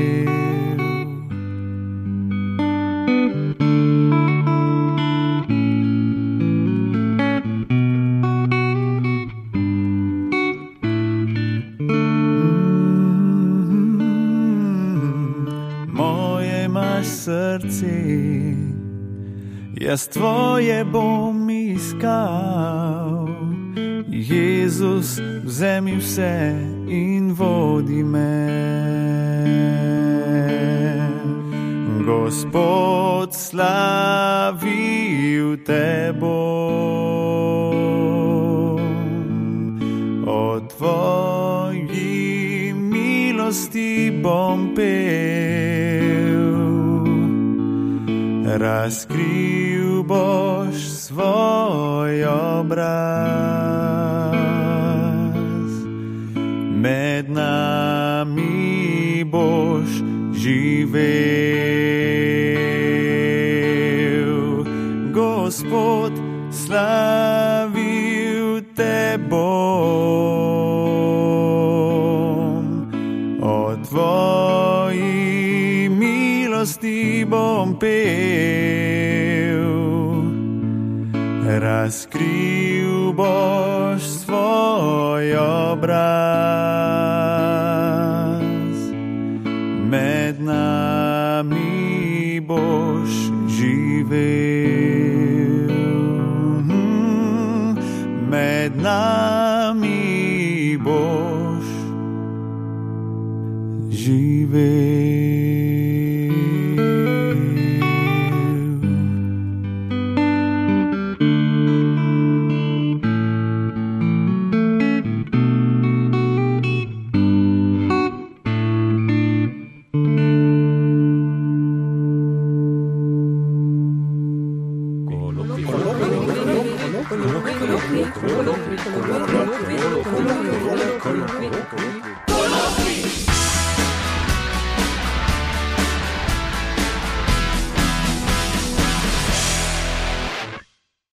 Srce, jaz tvoje bom iskal. Jezus, vzemi vse in vodi me. Gospod, slavil te bom, o tvoji milosti bom pel. Razkril boš svoj obraz, med nami boš živel. Gospod, slavil te bom, o tvoji milosti bom pel. Razkril boš svoj obraz, med nami boš živel. Med nami boš živel. Colloquy.